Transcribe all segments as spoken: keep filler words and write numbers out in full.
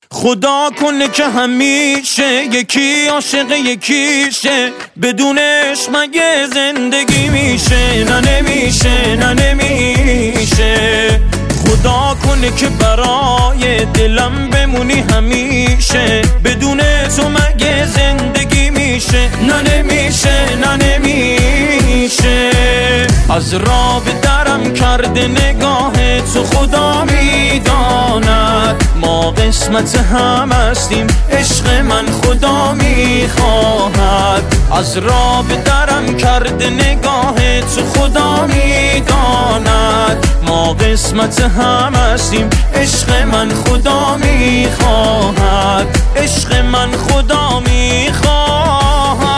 خدا کنه که همیشه یکی عاشق یکیشه، بدون عشق مگه زندگی میشه؟ نه نمیشه، نه نمیشه. خدا کنه که برای دلم بمونی همیشه، بدون تو مگه زندگی میشه؟ نه نمیشه، نه نمیشه. از راه به درم کرده نگاه تو خدا میداند، ما قسمت هم هستیم عشق من خدا میخواهد. از راه به درم کرده نگاه تو خدا میداند، ما قسمت هم هستیم عشق من خدا میخواهد، عشق من خدا میخواهد.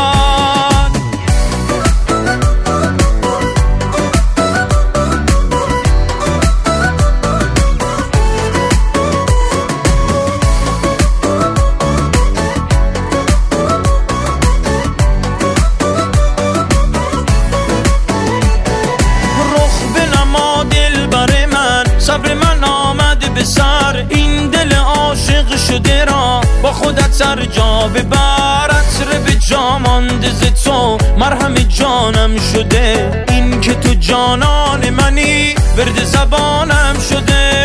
صبر من آمد به سر، این دل عاشق شده را با خودت سر جا ببر. عطر به جا مانده ز تو مرهم جانم شده، این که تو جانان منی ورد زبانم شده.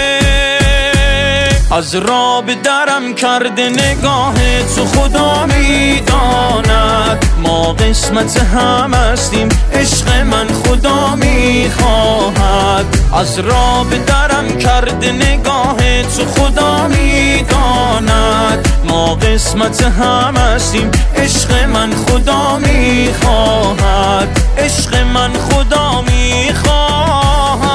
از راه به درم کرده نگاه تو خدا میداند، ما قسمت هم هستیم عشق من خدا میخواهد. از راه به درم کرده نگاه تو خدا میداند، ما قسمت هم هستیم عشق من خدا میخواهد، عشق من خدا میخواهد.